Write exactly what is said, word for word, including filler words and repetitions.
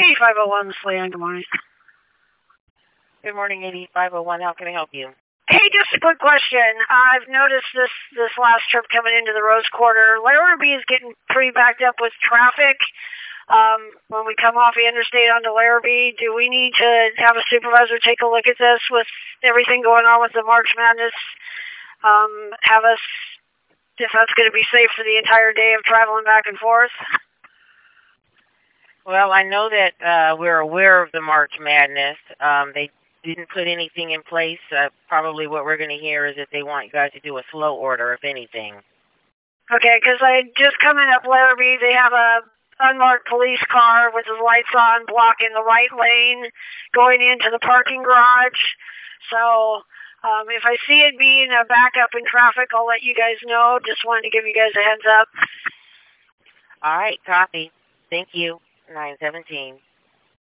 eighty-five oh one, this is Leanne. Good morning. Good morning, eighty-five oh one. How can I help you? Hey, just a quick question. I've noticed this this last trip coming into the Rose Quarter, Larrabee is getting pretty backed up with traffic. Um, when we come off the interstate onto Larrabee, do we need to have a supervisor take a look at this with everything going on with the March Madness? Um, have us, if that's going to be safe for the entire day of traveling back and forth? Well, I know that uh, we're aware of the March Madness. Um, they didn't put anything in place. Uh, probably what we're going to hear is that they want you guys to do a slow order, if anything. Okay, because I just coming up Larrabee, they have a unmarked police car with the lights on blocking the right lane going into the parking garage. So um, if I see it being a backup in traffic, I'll let you guys know. Just wanted to give you guys a heads up. All right, copy. Thank you. nine seventeen.